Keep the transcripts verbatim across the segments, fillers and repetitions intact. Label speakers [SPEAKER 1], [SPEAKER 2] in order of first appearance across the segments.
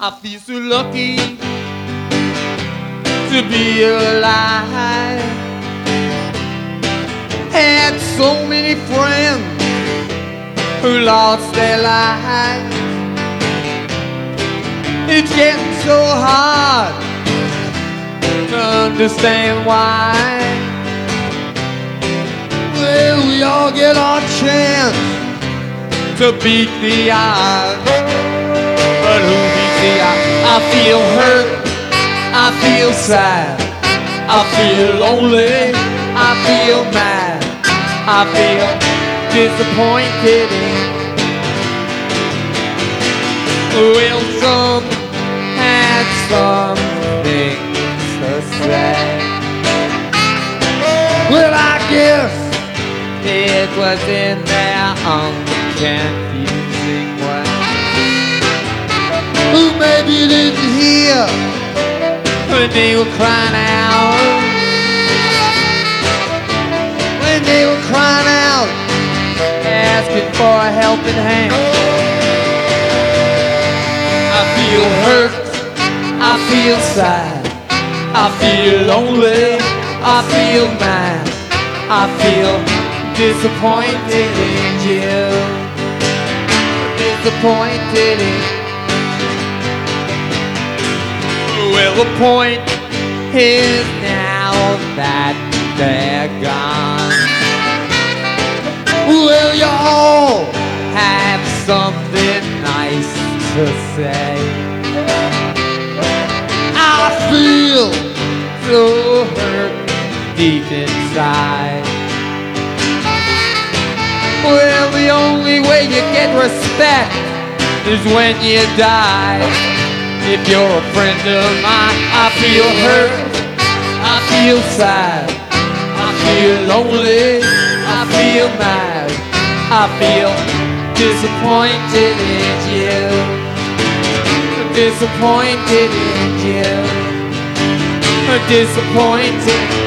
[SPEAKER 1] I feel so lucky to be alive. Had so many friends who lost their lives. It's getting so hard to understand why. Well, we all get our chance to beat the odds, but who beats the odds? I feel hurt, I feel sad, I feel lonely, I feel mad, I feel disappointed in. Well, some had some things to say. Well, I guess it was in their own confusing way. Who maybe didn't hear when they were crying out, when they were crying out, asking for a helping hand. I feel hurt, I feel sad, I feel lonely, I feel mad, I feel disappointed in you, disappointed in. Well, the point is now that they're gone. Well, you all have something nice to say. I feel so hurt deep inside. Well, the only way you get respect is when you die. If you're a friend of mine, I feel hurt, I feel sad, I feel lonely, I feel mad, I feel disappointed in you, disappointed in you, disappointed.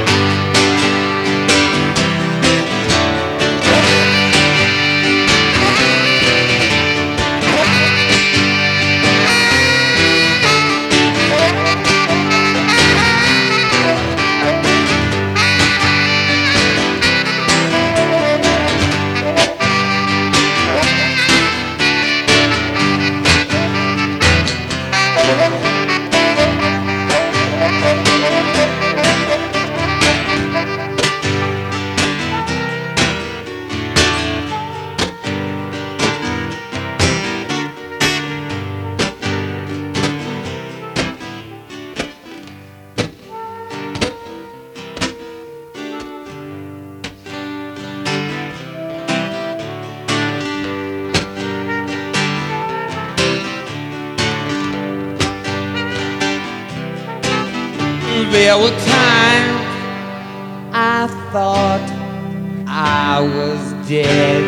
[SPEAKER 1] There were times I thought I was dead.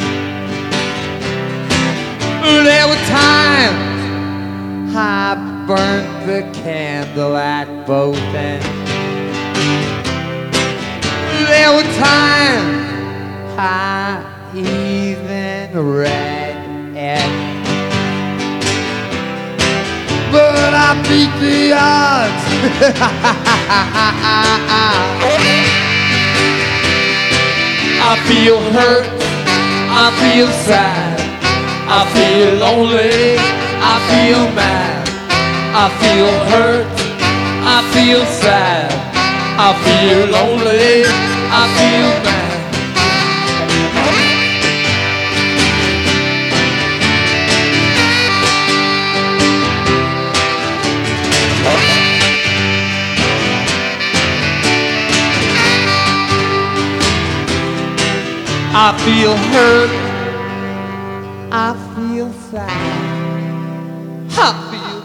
[SPEAKER 1] There were times I burnt the candle at both ends. There were times I even read it. But I beat the odds. I feel hurt, I feel sad, I feel lonely, I feel mad, I feel hurt, I feel sad, I feel lonely, I feel mad. I feel hurt, I feel sad, I feel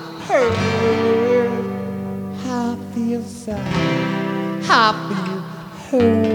[SPEAKER 1] hurt, I feel sad, I feel hurt.